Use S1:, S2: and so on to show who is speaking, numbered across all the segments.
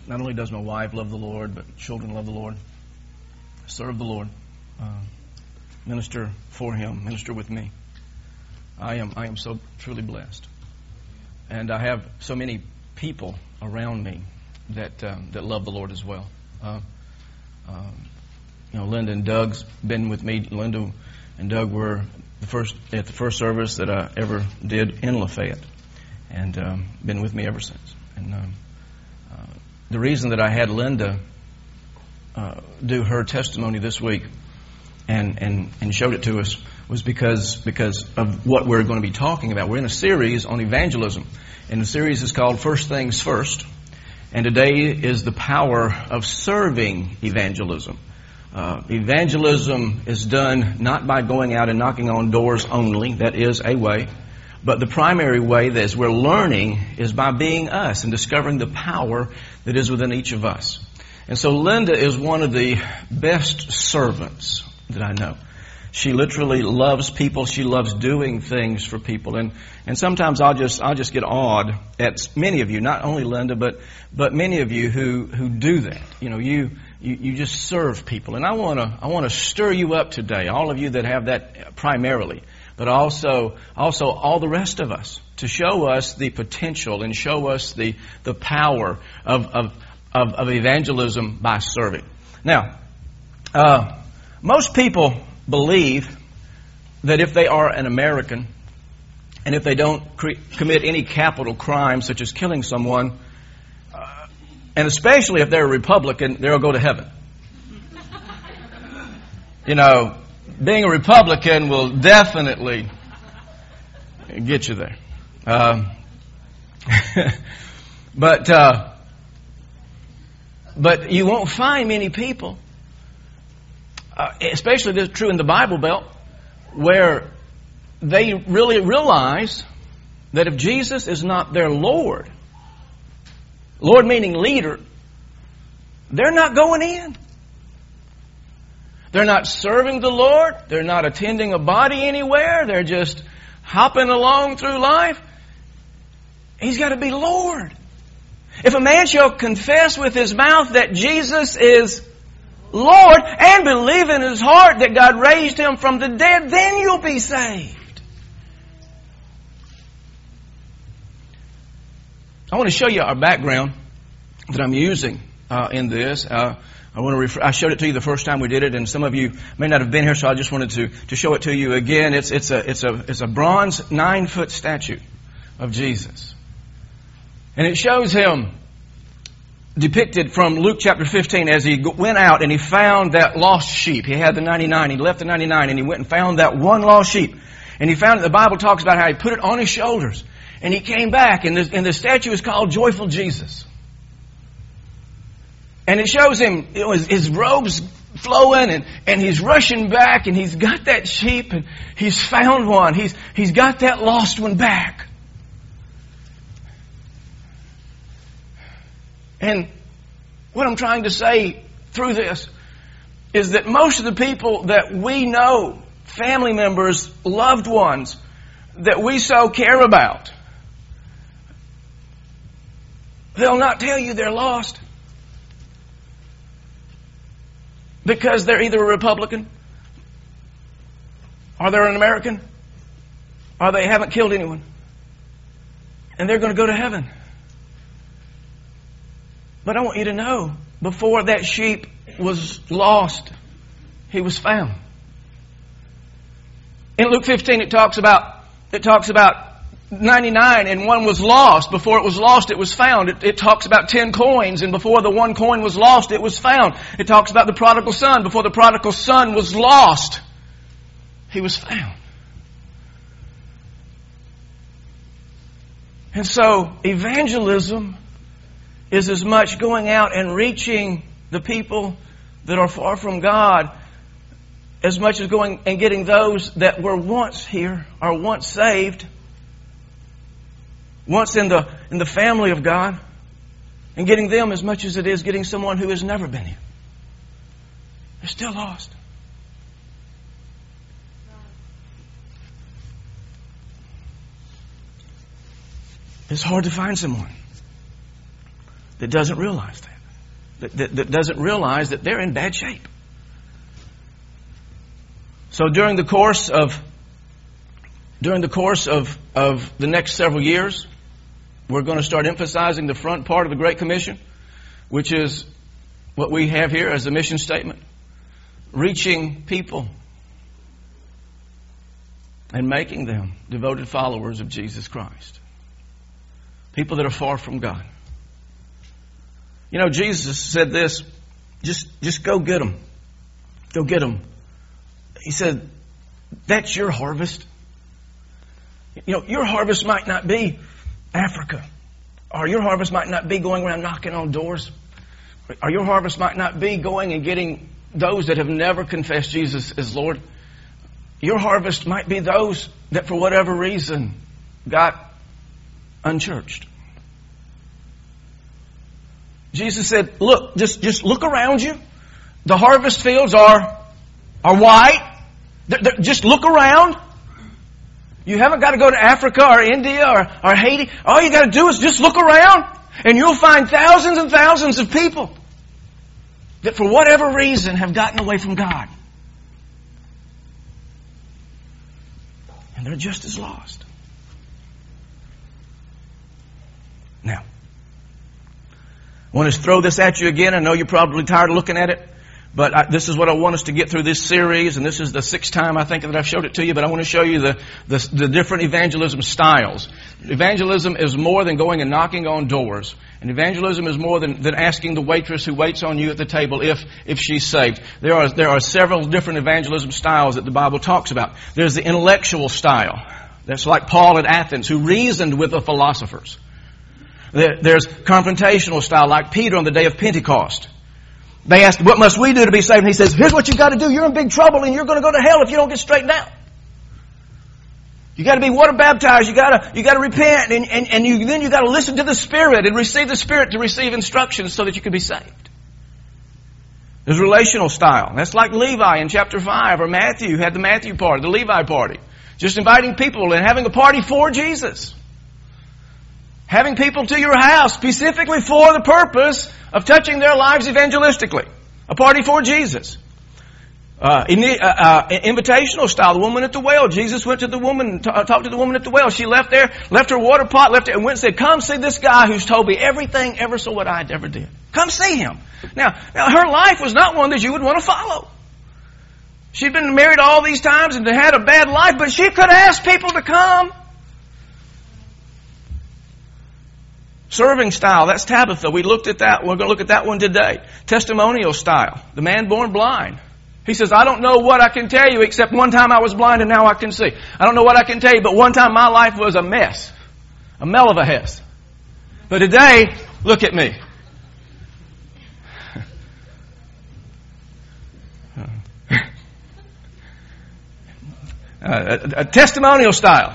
S1: not only does my wife love the Lord, but children love the Lord, serve the Lord, minister for Him, minister with me. I am so truly blessed, and I have so many people around me that love the Lord as well. Linda and Doug's been with me. Linda and Doug were at the first service that I ever did in Lafayette, and been with me ever since. And the reason that I had Linda do her testimony this week and showed it to us was because of what we're going to be talking about. We're in a series on evangelism, and the series is called First Things First. And today is the power of serving evangelism. Evangelism is done not by going out and knocking on doors only. That is a way. But the primary way that we're learning is by being us and discovering the power that is within each of us. And so Linda is one of the best servants that I know. She literally loves people. She loves doing things for people. And sometimes I'll just get awed at many of you, not only Linda, but many of you who do that. You just serve people. And I want to stir you up today, all of you that have that primarily, but also all the rest of us, to show us the potential and show us the power of evangelism by serving. Now, most people believe that if they are an American and if they don't commit any capital crime such as killing someone, and especially if they're a Republican, they'll go to heaven. Being a Republican will definitely get you there. But you won't find many people, especially this is true in the Bible Belt, where they really realize that if Jesus is not their Lord meaning leader, they're not going in. They're not serving the Lord. They're not attending a body anywhere. They're just hopping along through life. He's got to be Lord. If a man shall confess with his mouth that Jesus is Lord and believe in his heart that God raised Him from the dead, then you'll be saved. I want to show you our background that I'm using in this. I showed it to you the first time we did it, and some of you may not have been here, so I just wanted to show it to you again. It's a bronze 9-foot statue of Jesus, and it shows Him depicted from Luke chapter 15 as He went out and He found that lost sheep. He had the 99. He left the 99 and He went and found that one lost sheep. And He found it. The Bible talks about how He put it on His shoulders. And He came back, and the statue is called Joyful Jesus. And it shows Him, his robes flowing, and He's rushing back, and He's got that sheep, and He's found one. He's got that lost one back. And what I'm trying to say through this is that most of the people that we know, family members, loved ones, that we so care about, they'll not tell you they're lost because they're either a Republican or they're an American or they haven't killed anyone. And they're going to go to heaven. But I want you to know, before that sheep was lost, he was found. In Luke 15 it talks about 99 and one was lost. Before it was lost, it was found. It talks about 10 coins, and before the one coin was lost, it was found. It talks about the prodigal son. Before the prodigal son was lost, he was found. And so evangelism is as much going out and reaching the people that are far from God as much as going and getting those that were once here or once saved, once in the family of God, and getting them as much as it is getting someone who has never been here. They're still lost. It's hard to find someone that doesn't realize that. that doesn't realize that they're in bad shape. So during the course of the next several years, we're going to start emphasizing the front part of the Great Commission, which is what we have here as a mission statement. Reaching people and making them devoted followers of Jesus Christ. People that are far from God. You know, Jesus said this, just go get them. Go get them. He said, that's your harvest. You know, your harvest might not be Africa. Or your harvest might not be going around knocking on doors. Or your harvest might not be going and getting those that have never confessed Jesus as Lord. Your harvest might be those that for whatever reason got unchurched. Jesus said, look, just look around you. The harvest fields are white. Just look around. You haven't got to go to Africa or India or Haiti. All you got to do is just look around and you'll find thousands and thousands of people that for whatever reason have gotten away from God. And they're just as lost. Now, I want to throw this at you again. I know you're probably tired of looking at it. But this is what I want us to get through this series. And this is the 6th time I think that I've showed it to you. But I want to show you the different evangelism styles. Evangelism is more than going and knocking on doors. And evangelism is more than asking the waitress who waits on you at the table if she's saved. There are several different evangelism styles that the Bible talks about. There's the intellectual style. That's like Paul at Athens, who reasoned with the philosophers. There's confrontational style, like Peter on the day of Pentecost. They asked, what must we do to be saved? And he says, here's what you've got to do. You're in big trouble and you're going to go to hell if you don't get straightened out. You got to be water baptized. You got to repent, and then you got to listen to the Spirit and receive the Spirit to receive instructions so that you can be saved. There's relational style. That's like Levi in chapter 5, or Matthew had the Matthew party, the Levi party. Just inviting people and having a party for Jesus. Having people to your house specifically for the purpose of touching their lives evangelistically. A party for Jesus. Invitational style, the woman at the well. Jesus went to the woman, talked to the woman at the well. She left her water pot, left it, and went and said, come see this guy who's told me everything ever so what I ever did. Come see him. Now her life was not one that you would want to follow. She'd been married all these times and had a bad life, but she could ask people to come. Serving style, that's Tabitha. We looked at that. We're going to look at that one today. Testimonial style, the man born blind. He says, I don't know what I can tell you except one time I was blind and now I can see. I don't know what I can tell you, but one time my life was a mess. A mell of a hess. But today, look at me. A testimonial style.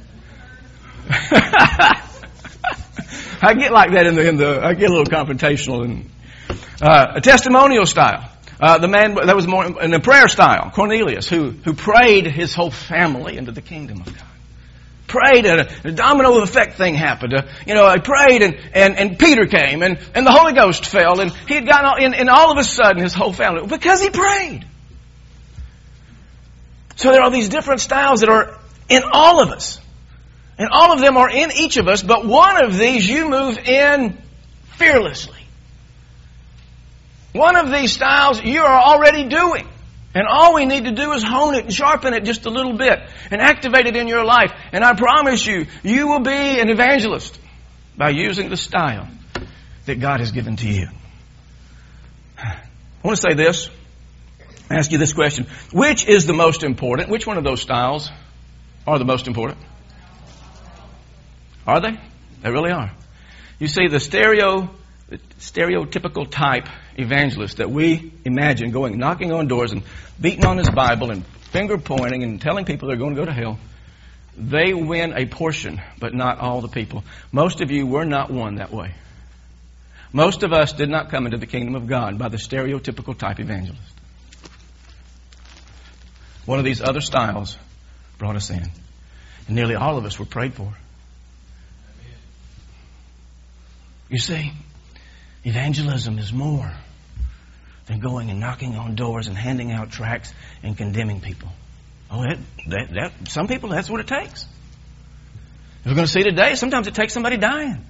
S1: I get like that I get a little confrontational. A testimonial style. The man that was more in a prayer style, Cornelius, who prayed his whole family into the kingdom of God. Prayed and a domino effect thing happened. He prayed and Peter came and the Holy Ghost fell and he had gotten and all of a sudden his whole family, because he prayed. So there are these different styles that are in all of us. And all of them are in each of us, but one of these you move in fearlessly. One of these styles you are already doing. And all we need to do is hone it and sharpen it just a little bit and activate it in your life. And I promise you, you will be an evangelist by using the style that God has given to you. I want to say this. Ask you this question. Which is the most important? Which one of those styles are the most important? Are they? They really are. You see, the stereotypical type evangelist that we imagine going knocking on doors and beating on his Bible and finger pointing and telling people they're going to go to hell, they win a portion, but not all the people. Most of you were not won that way. Most of us did not come into the kingdom of God by the stereotypical type evangelist. One of these other styles brought us in. And nearly all of us were prayed for. You see, Evangelism is more than going and knocking on doors and handing out tracts and condemning people. Oh, some people, that's what it takes. We're going to see today, sometimes it takes somebody dying.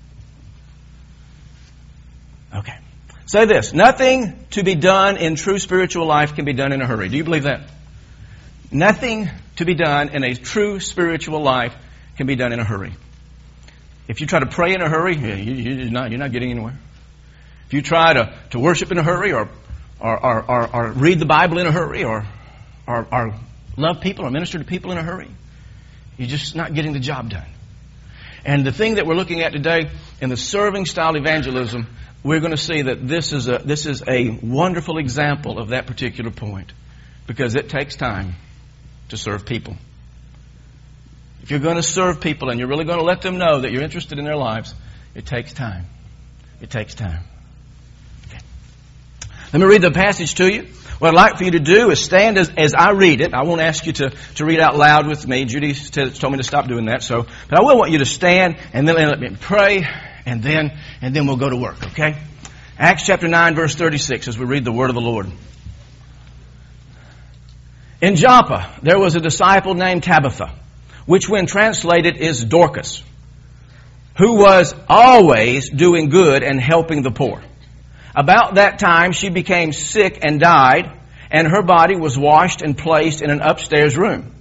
S1: Okay. Say this. Nothing to be done in true spiritual life can be done in a hurry. Do you believe that? Nothing to be done in a true spiritual life can be done in a hurry. If you try to pray in a hurry, you're not getting anywhere. If you try to worship in a hurry or read the Bible in a hurry or love people or minister to people in a hurry, you're just not getting the job done. And the thing that we're looking at today in the serving style evangelism, we're going to see that this is a wonderful example of that particular point, because it takes time to serve people. If you're going to serve people and you're really going to let them know that you're interested in their lives, it takes time. It takes time. Okay. Let me read the passage to you. What I'd like for you to do is stand as I read it. I won't ask you to read out loud with me. Judy told me to stop doing that. But I will want you to stand and then let me pray, and then we'll go to work. Okay? Acts chapter 9, verse 36, as we read the word of the Lord. In Joppa there was a disciple named Tabitha, which when translated is Dorcas, who was always doing good and helping the poor. About that time she became sick and died, and her body was washed and placed in an upstairs room.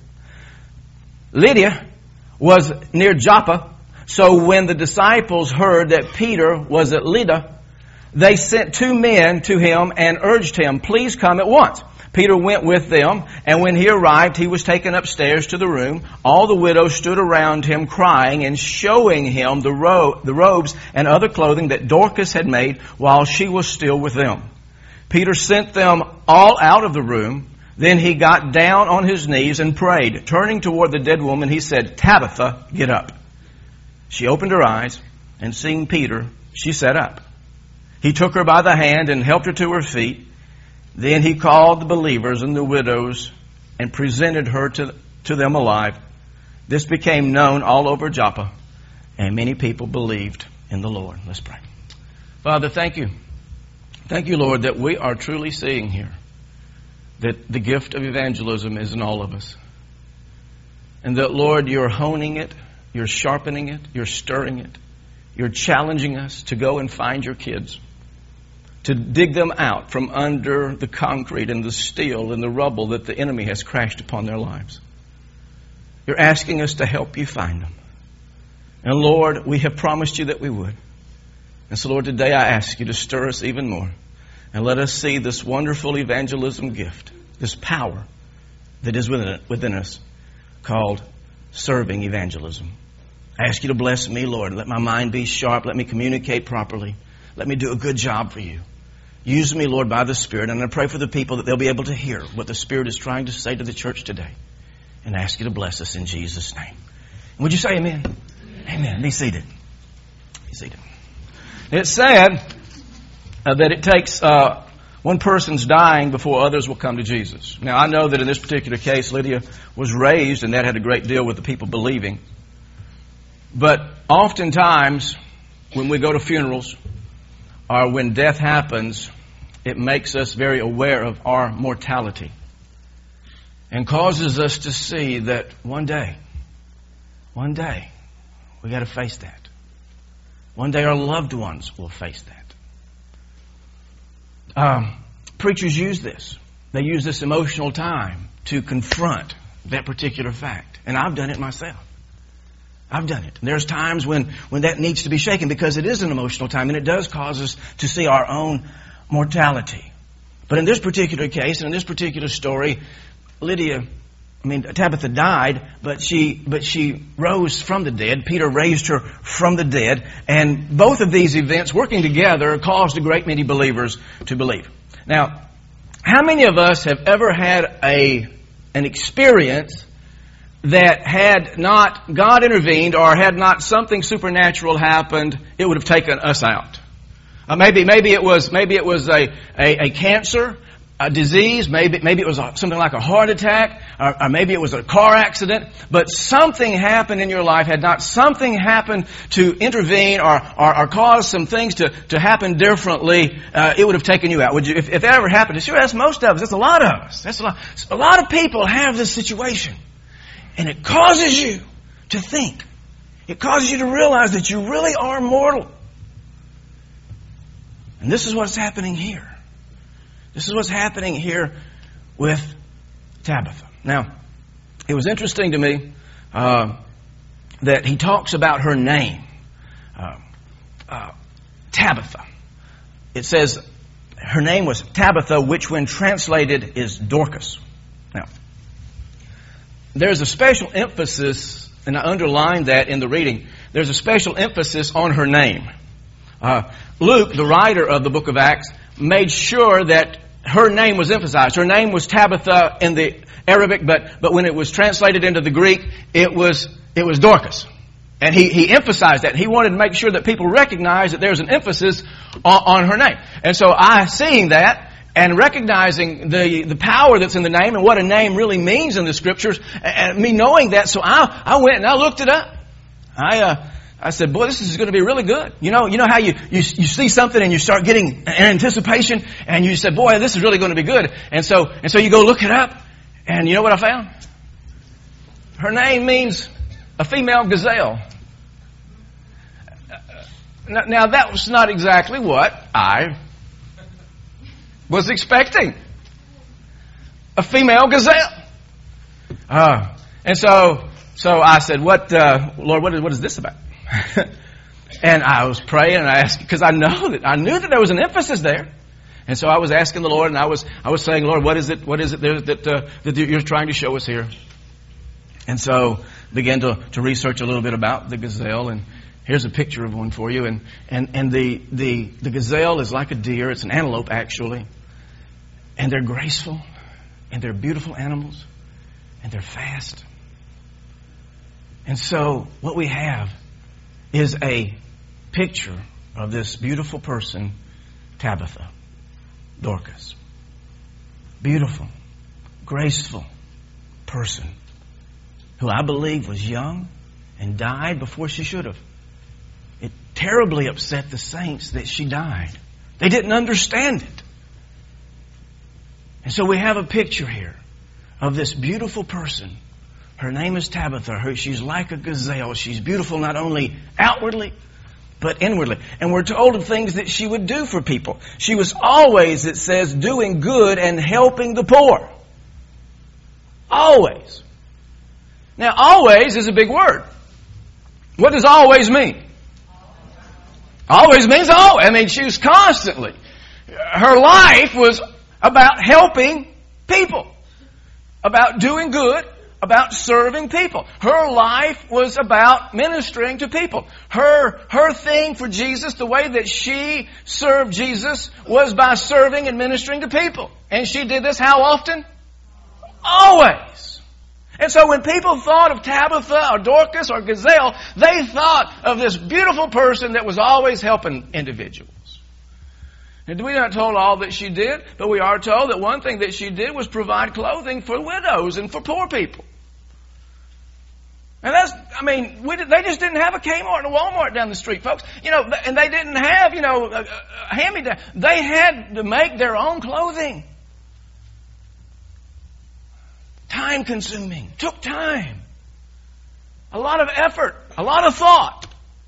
S1: Lydia was near Joppa, so when the disciples heard that Peter was at Lydda, they sent 2 men to him and urged him, "Please come at once." Peter went with them, and when he arrived, he was taken upstairs to the room. All the widows stood around him crying and showing him the robes and other clothing that Dorcas had made while she was still with them. Peter sent them all out of the room. Then he got down on his knees and prayed. Turning toward the dead woman, he said, "Tabitha, get up." She opened her eyes, and seeing Peter, she sat up. He took her by the hand and helped her to her feet. Then he called the believers and the widows and presented her to them alive. This became known all over Joppa, and many people believed in the Lord. Let's pray. Father, thank you. Thank you, Lord, that we are truly seeing here that the gift of evangelism is in all of us. And that, Lord, you're honing it, you're sharpening it, you're stirring it. You're challenging us to go and find your kids, to dig them out from under the concrete and the steel and the rubble that the enemy has crashed upon their lives. You're asking us to help you find them. And Lord, we have promised you that we would. And so Lord, today I ask you to stir us even more and let us see this wonderful evangelism gift, this power that is within us called serving evangelism. I ask you to bless me, Lord. Let my mind be sharp. Let me communicate properly. Let me do a good job for you. Use me, Lord, by the Spirit. And I pray for the people that they'll be able to hear what the Spirit is trying to say to the church today. And I ask you to bless us in Jesus' name. And would you say amen? Amen. Be seated. Be seated. It's sad that it takes one person's dying before others will come to Jesus. Now, I know that in this particular case, Lydia was raised, and that had a great deal with the people believing. But oftentimes, when we go to funerals, or when death happens, it makes us very aware of our mortality and causes us to see that one day, we got to face that. One day our loved ones will face that. Preachers use this. They use this emotional time to confront that particular fact. And I've done it myself. I've done it. There's times when that needs to be shaken because it is an emotional time and it does cause us to see our own mortality. But in this particular case and in this particular story, Tabitha died, but she rose from the dead. Peter raised her from the dead. And both of these events working together caused a great many believers to believe. Now, how many of us have ever had an experience that had not God intervened or had not something supernatural happened, it would have taken us out? Maybe it was a cancer. a disease, maybe it was something like a heart attack, or maybe it was a car accident, but something happened in your life. Had not something happened to intervene or cause some things to happen differently, it would have taken you out. Would you? If that ever happened, sure, that's most of us. That's a lot of us. That's a lot of people have this situation. And it causes you to think. It causes you to realize that you really are mortal. And this is what's happening here. This is what's happening here with Tabitha. Now, it was interesting to me that he talks about her name, Tabitha. It says her name was Tabitha, which when translated is Dorcas. Now, there's a special emphasis, and I underlined that in the reading, there's a special emphasis on her name. Luke, the writer of the book of Acts, made sure that her name was emphasized. Her name was Tabitha in the Arabic, but when it was translated into the Greek, it was Dorcas. And he emphasized that. He wanted to make sure that people recognized that there's an emphasis on her name. And so seeing that and recognizing the power that's in the name and what a name really means in the Scriptures, and me knowing that, so I went and I looked it up. I said, boy, this is going to be really good. You know how you see something and you start getting an anticipation and you said, boy, this is really going to be good. And so you go look it up, and you know what I found? Her name means a female gazelle. Now that was not exactly what I was expecting. A female gazelle. And so I said, Lord, what is this about? And I was praying and I asked, because I knew that there was an emphasis there. And so I was asking the Lord, and I was saying, Lord, what is it that you're trying to show us here? And so began to research a little bit about the gazelle, and here's a picture of one for you. And the gazelle is like a deer. It's an antelope, actually. And they're graceful, and they're beautiful animals, and they're fast. And so what we have is a picture of this beautiful person, Tabitha, Dorcas. Beautiful, graceful person who I believe was young and died before she should have. It terribly upset the saints that she died. They didn't understand it. And so we have a picture here of this beautiful person. Her name is Tabitha. She's like a gazelle. She's beautiful not only outwardly, but inwardly. And we're told of things that she would do for people. She was always, it says, doing good and helping the poor. Always. Now, always is a big word. What does always mean? Always means always. I mean, she was constantly. Her life was about helping people, about doing good, about serving people. Her life was about ministering to people. Her thing for Jesus, the way that she served Jesus, was by serving and ministering to people. And she did this how often? Always. And so when people thought of Tabitha or Dorcas or Gazelle, they thought of this beautiful person that was always helping individuals. And we're not told all that she did, but we are told that one thing that she did was provide clothing for widows and for poor people. And they just didn't have a Kmart and a Walmart down the street, folks. And they didn't have, a hand-me-down. They had to make their own clothing. Time-consuming. Took time. A lot of effort. A lot of thought.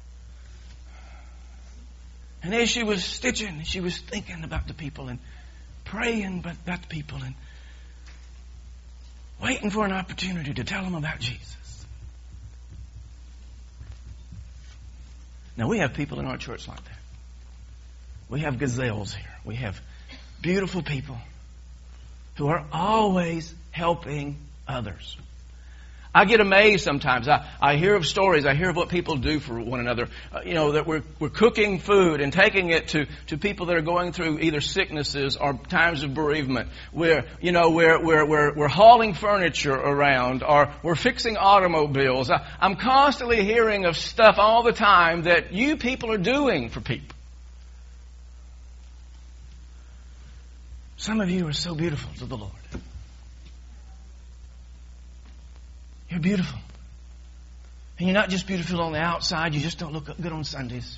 S1: And as she was stitching, she was thinking about the people and praying about the people and waiting for an opportunity to tell them about Jesus. Now, we have people in our church like that. We have gazelles here. We have beautiful people who are always helping others. I get amazed sometimes. I hear of stories. I hear of what people do for one another. That we're cooking food and taking it to people that are going through either sicknesses or times of bereavement. We're hauling furniture around, or we're fixing automobiles. I'm constantly hearing of stuff all the time that you people are doing for people. Some of you are so beautiful to the Lord. You're beautiful. And you're not just beautiful on the outside. You just don't look good on Sundays.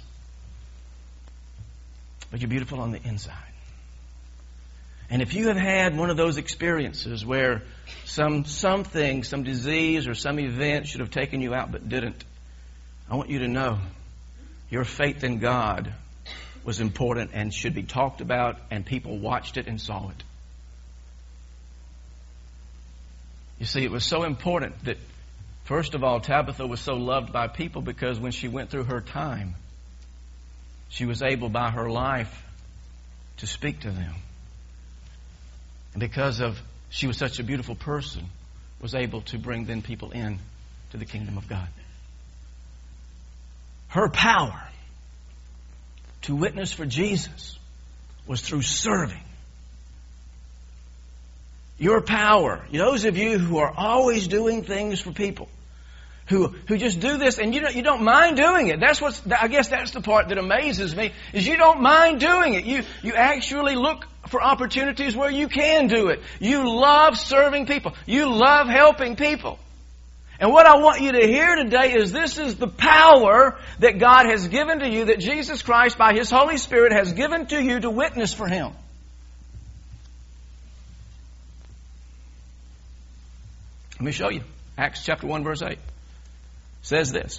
S1: But you're beautiful on the inside. And if you have had one of those experiences where something, some disease or some event should have taken you out but didn't, I want you to know your faith in God was important and should be talked about, and people watched it and saw it. You see, it was so important that, first of all, Tabitha was so loved by people because when she went through her time, she was able by her life to speak to them. And because of she was such a beautiful person, was able to bring then people in to the kingdom of God. Her power to witness for Jesus was through serving. Your power, those of you who are always doing things for people, who just do this and you don't mind doing it. I guess that's the part that amazes me, is you don't mind doing it. You actually look for opportunities where you can do it. You love serving people. You love helping people. And what I want you to hear today is this is the power that God has given to you, that Jesus Christ by His Holy Spirit has given to you to witness for Him. Let me show you. Acts chapter 1 verse 8 says this.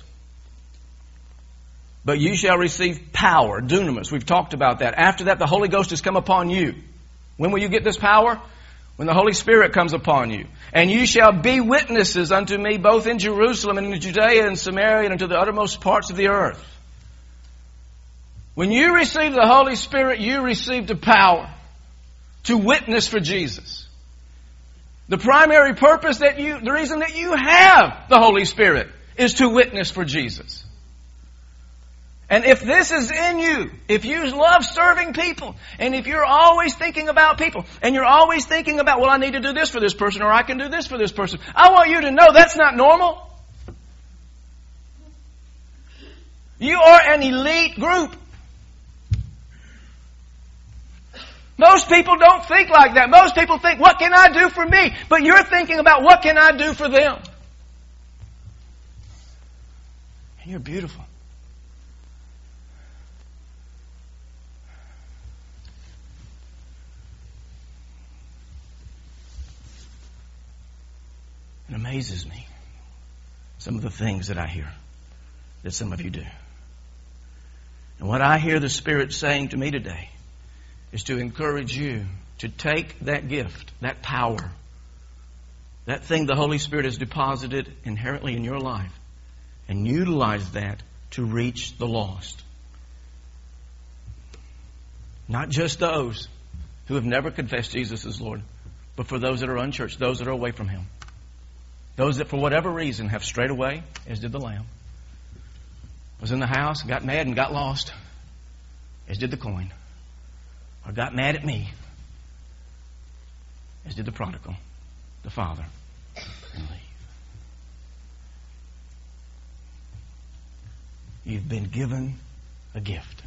S1: But you shall receive power, dunamis. We've talked about that. After that, the Holy Ghost has come upon you. When will you get this power? When the Holy Spirit comes upon you. And you shall be witnesses unto me both in Jerusalem and in Judea and Samaria and unto the uttermost parts of the earth. When you receive the Holy Spirit, you receive the power to witness for Jesus. The primary purpose the reason that you have the Holy Spirit is to witness for Jesus. And if this is in you, if you love serving people, and if you're always thinking about people, and you're always thinking about, well, I need to do this for this person, or I can do this for this person, I want you to know that's not normal. You are an elite group. Most people don't think like that. Most people think, what can I do for me? But you're thinking about, what can I do for them? And you're beautiful. It amazes me, some of the things that I hear that some of you do. And what I hear the Spirit saying to me today is to encourage you to take that gift, that power, that thing the Holy Spirit has deposited inherently in your life, and utilize that to reach the lost. Not just those who have never confessed Jesus as Lord, but for those that are unchurched, those that are away from Him. Those that for whatever reason have strayed away, as did the lamb. Was in the house, got mad and got lost, as did the coin. Or got mad at me, as did the prodigal, the father, and leave. You've been given a gift.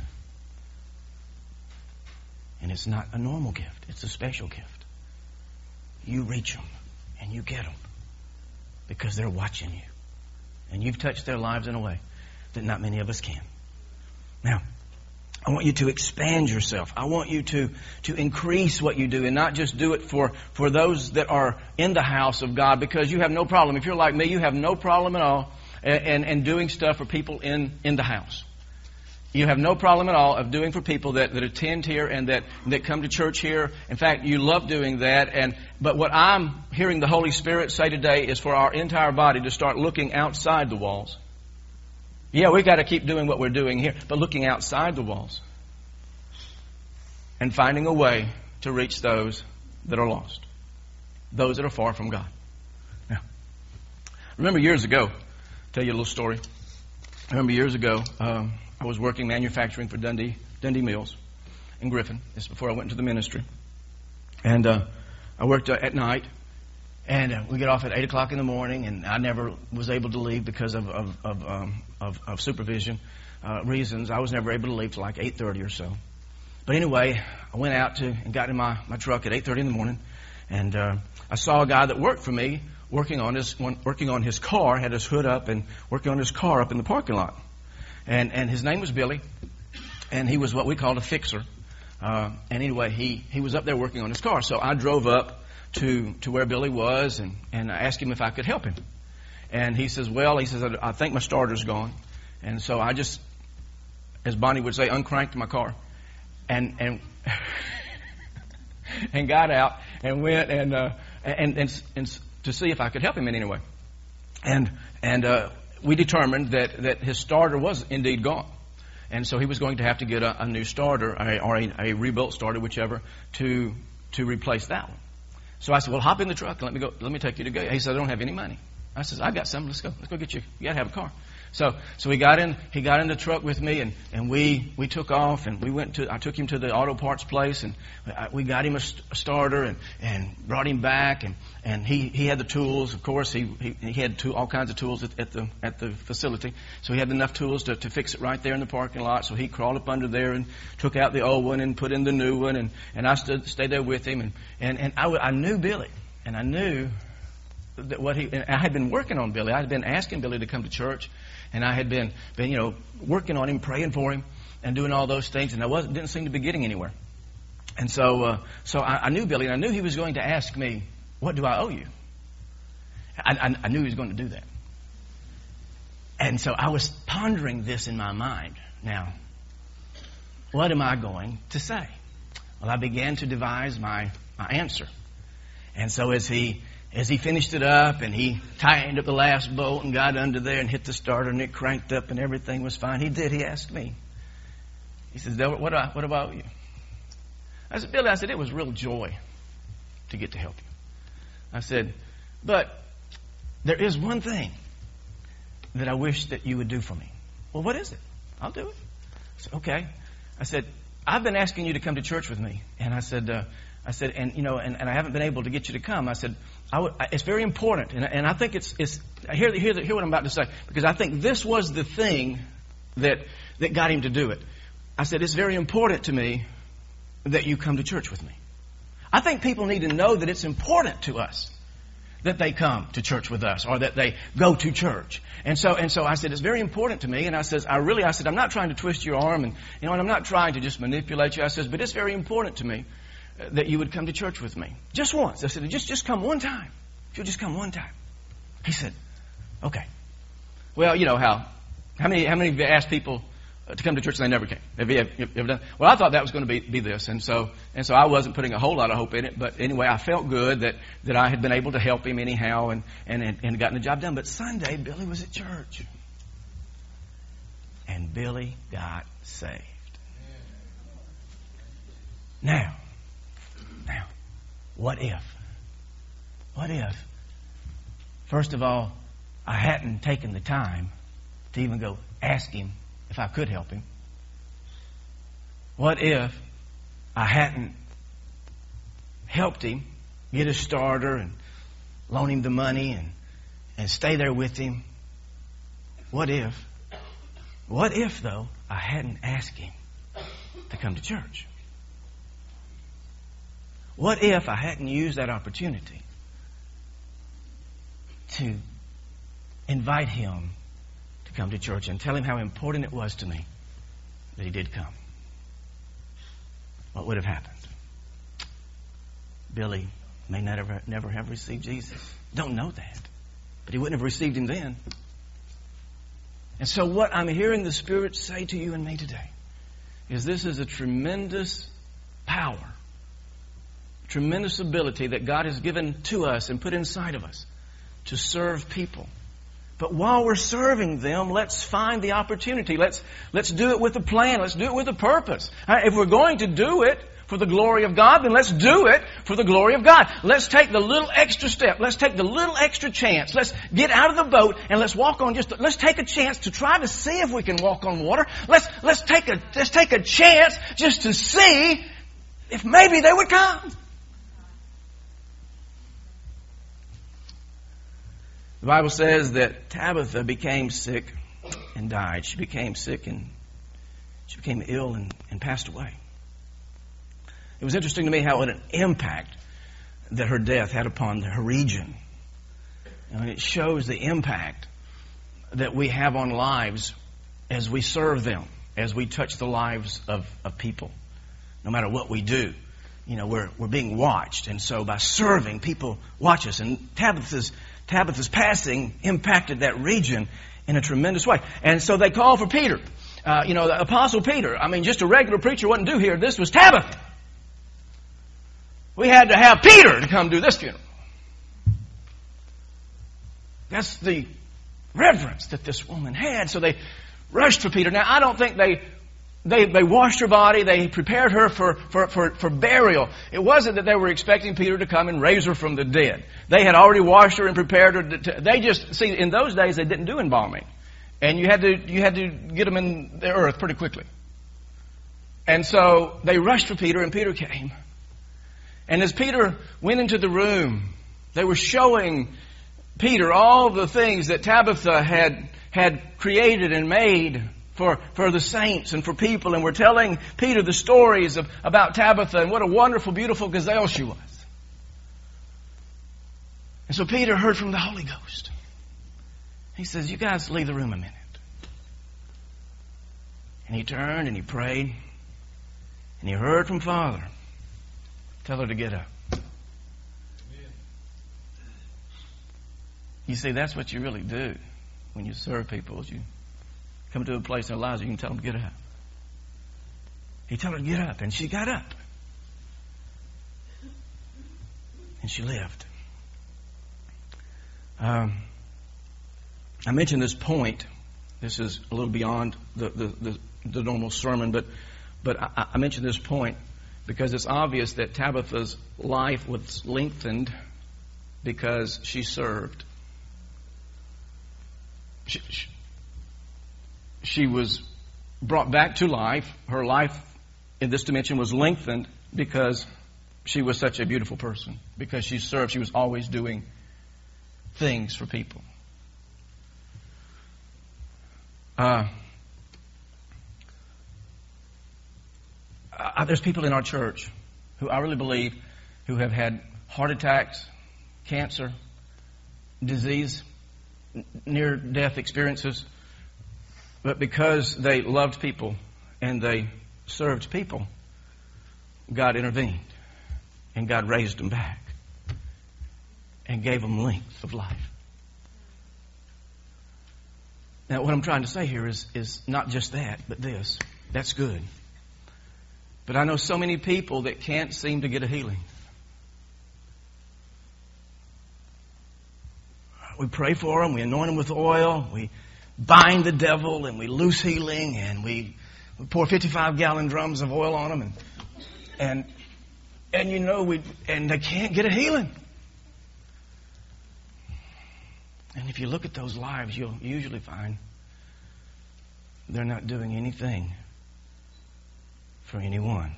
S1: And it's not a normal gift. It's a special gift. You reach them and you get them because they're watching you. And you've touched their lives in a way that not many of us can. Now, I want you to expand yourself. I want you to increase what you do and not just do it for those that are in the house of God, because you have no problem. If you're like me, you have no problem at all and doing stuff for people in the house. You have no problem at all of doing for people that attend here and that come to church here. In fact, you love doing that. But what I'm hearing the Holy Spirit say today is for our entire body to start looking outside the walls. Yeah, we've got to keep doing what we're doing here, but looking outside the walls and finding a way to reach those that are lost, those that are far from God. Now, remember years ago, I'll tell you a little story. I remember years ago, I was working manufacturing for Dundee Mills in Griffin. This is before I went into the ministry. And I worked at night. And we get off at 8 o'clock in the morning, and I never was able to leave because of supervision reasons. I was never able to leave till like 8:30 or so. But anyway, I went out and got in my truck at 8:30 in the morning, and I saw a guy that worked for me working on his car, had his hood up and working on his car up in the parking lot. And his name was Billy, and he was what we called a fixer. And anyway, he was up there working on his car. So I drove up to where Billy was, and I asked him if I could help him. And he says, I think my starter's gone. And so I just, as Bonnie would say, uncranked my car and and got out and went and to see if I could help him in any way. And we determined that his starter was indeed gone. And so he was going to have to get a new starter or a rebuilt starter, whichever, to replace that one. So I said, well, hop in the truck and let me take you to go. He said, I don't have any money. I said, I got some. Let's go get you. You got to have a car. So he got in the truck with me, and we took off, and I took him to the auto parts place, and we got him a starter and brought him back, and he had the tools. Of course, he had all kinds of tools at the facility. So he had enough tools to fix it right there in the parking lot. So he crawled up under there and took out the old one and put in the new one, and I stayed there with him, and I knew Billy, and I knew that I had been working on Billy. I had been asking Billy to come to church. And I had been working on him, praying for him, and doing all those things, and I didn't seem to be getting anywhere. And so I knew Billy, and I knew he was going to ask me, "What do I owe you?" I knew he was going to do that. And so I was pondering this in my mind. Now, what am I going to say? Well, I began to devise my answer. And so as he finished it up and he tightened up the last bolt and got under there and hit the starter and it cranked up and everything was fine, he asked me. He says, what about you? I said, Billy, it was real joy to get to help you. I said, but there is one thing that I wish that you would do for me. Well, what is it? I'll do it. I said, okay. I said, I've been asking you to come to church with me. And I said, and I haven't been able to get you to come. I said, it's very important, and I think it's hear what I'm about to say, because I think this was the thing that got him to do it. I said, it's very important to me that you come to church with me. I think people need to know that it's important to us that they come to church with us or that they go to church. And so I said, it's very important to me. And I said, I'm not trying to twist your arm and I'm not trying to just manipulate you. I said, but it's very important to me that you would come to church with me. Just once. I said, just come one time. If you'll just come one time. He said, okay. Well, you know how many of you asked people to come to church and they never came? Have you ever done? Well, I thought that was going to be this. And so I wasn't putting a whole lot of hope in it. But anyway, I felt good that I had been able to help him anyhow and gotten the job done. But Sunday, Billy was at church. And Billy got saved. Now, what if? What if, first of all, I hadn't taken the time to even go ask him if I could help him? What if I hadn't helped him get a starter and loan him the money and stay there with him? What if, though, I hadn't asked him to come to church? What if I hadn't used that opportunity to invite him to come to church and tell him how important it was to me that he did come? What would have happened? Billy may never have received Jesus. Don't know that. But he wouldn't have received him then. And so what I'm hearing the Spirit say to you and me today is this is a tremendous power, tremendous ability that God has given to us and put inside of us to serve people. But while we're serving them, let's find the opportunity. Let's do it with a plan. Let's do it with a purpose. If we're going to do it for the glory of God, then let's do it for the glory of God. Let's take the little extra step. Let's take the little extra chance. Let's get out of the boat and let's walk on let's take a chance to try to see if we can walk on water. Let's take a chance just to see if maybe they would come. The Bible says that Tabitha became sick and died. She became sick and she became ill and passed away. It was interesting to me how an impact that her death had upon her region. And it shows the impact that we have on lives as we serve them, as we touch the lives of people. No matter what we do, we're being watched. And so by serving, people watch us. And Tabitha's passing impacted that region in a tremendous way. And so they called for Peter. The Apostle Peter. Just a regular preacher wouldn't do here. This was Tabitha. We had to have Peter to come do this funeral. That's the reverence that this woman had. So they rushed for Peter. Now, I don't think they washed her body. They prepared her for burial. It wasn't that they were expecting Peter to come and raise her from the dead. They had already washed her and prepared her. They just, see, in those days they didn't do embalming. And you had to get them in the earth pretty quickly. And so they rushed for Peter, and Peter came. And as Peter went into the room, they were showing Peter all the things that Tabitha had created and made for the saints and for people. And were telling Peter the stories about Tabitha and what a wonderful, beautiful gazelle she was. And so Peter heard from the Holy Ghost. He says, "You guys leave the room a minute." And he turned and he prayed. And he heard from Father. Tell her to get up. Amen. You see, that's what you really do when you serve people. As you come to a place in their lives, you can tell them to get up. He told her to get up, and she got up. And she lived. I mentioned this point. This is a little beyond the normal sermon, but I mentioned this point because it's obvious that Tabitha's life was lengthened because she served. She was brought back to life. Her life in this dimension was lengthened because she was such a beautiful person. Because she served, she was always doing things for people. There's people in our church who I really believe who have had heart attacks, cancer, disease, near-death experiences, but because they loved people and they served people, God intervened and God raised them back and gave them length of life. Now, what I'm trying to say here is not just that, but this. That's good. But I know so many people that can't seem to get a healing. We pray for them, we anoint them with oil, we bind the devil, and we loose healing, and we pour 55-gallon drums of oil on them, and they can't get a healing. And if you look at those lives, you'll usually find they're not doing anything for anyone.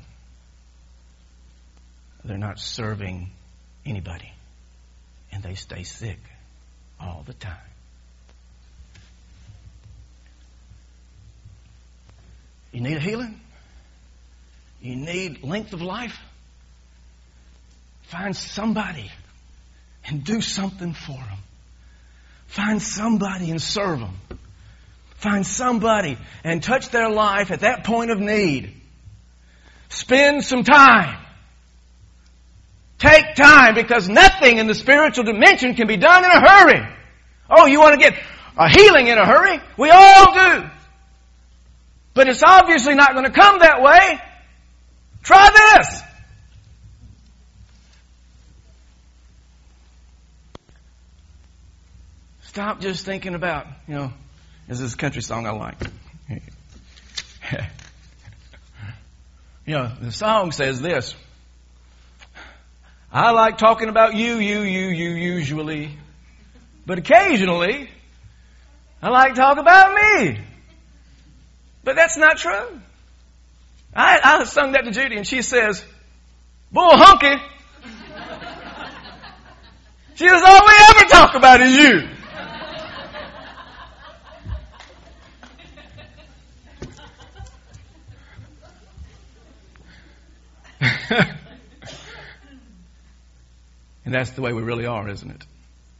S1: They're not serving anybody. And they stay sick all the time. You need a healing? You need length of life? Find somebody and do something for them. Find somebody and serve them. Find somebody and touch their life at that point of need. Spend some time. Take time, because nothing in the spiritual dimension can be done in a hurry. Oh, you want to get a healing in a hurry? We all do. But it's obviously not going to come that way. Try this. Stop just thinking about, there's this country song I like. The song says this. I like talking about you usually. But occasionally, I like to talk about me. But that's not true. I sung that to Judy, and she says, "Bull hunky." She says, all we ever talk about is you. And that's the way we really are, isn't it?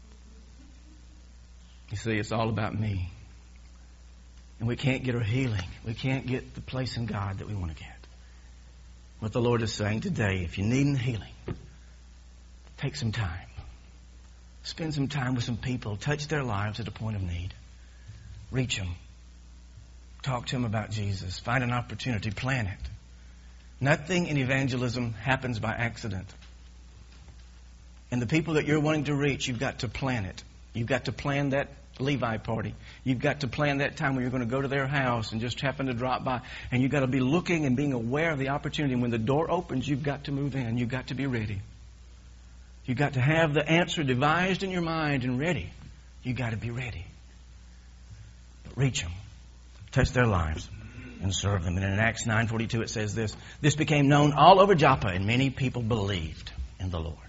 S1: You see, it's all about me. And we can't get our healing. We can't get the place in God that we want to get. What the Lord is saying today, if you need healing, take some time. Spend some time with some people. Touch their lives at a point of need. Reach them. Talk to them about Jesus. Find an opportunity. Plan it. Nothing in evangelism happens by accident. And the people that you're wanting to reach, you've got to plan it. You've got to plan that Levi party. You've got to plan that time when you're going to go to their house and just happen to drop by. And you've got to be looking and being aware of the opportunity. And when the door opens, you've got to move in. You've got to be ready. You've got to have the answer devised in your mind and ready. You've got to be ready. But reach them. Touch their lives and serve them. And in Acts 9:42 it says this. This became known all over Joppa, and many people believed in the Lord.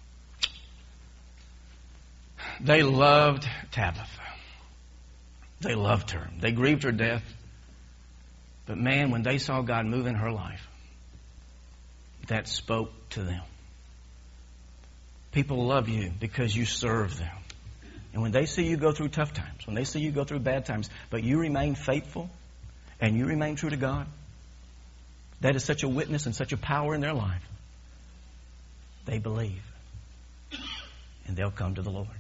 S1: They loved Tabitha. They loved her. They grieved her death. But man, when they saw God move in her life, that spoke to them. People love you because you serve them. And when they see you go through tough times, when they see you go through bad times, but you remain faithful and you remain true to God, that is such a witness and such a power in their life. They believe. And they'll come to the Lord.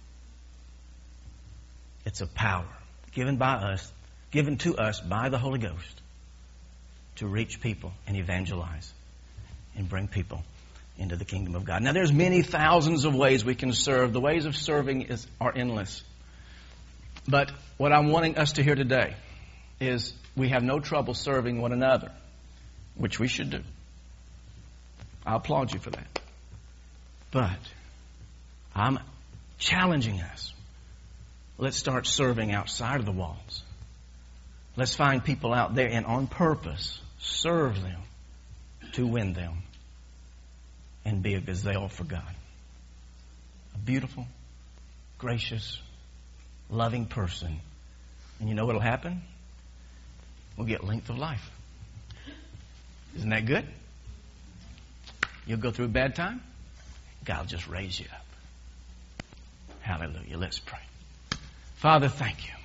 S1: It's a power given to us by the Holy Ghost to reach people and evangelize and bring people into the kingdom of God. Now, there's many thousands of ways we can serve. The ways of serving are endless. But what I'm wanting us to hear today is we have no trouble serving one another, which we should do. I applaud you for that. But I'm challenging us. Let's start serving outside of the walls. Let's find people out there and on purpose serve them to win them and be a gazelle for God. A beautiful, gracious, loving person. And you know what will happen? We'll get length of life. Isn't that good? You'll go through a bad time, God will just raise you up. Hallelujah. Let's pray. Father, thank you.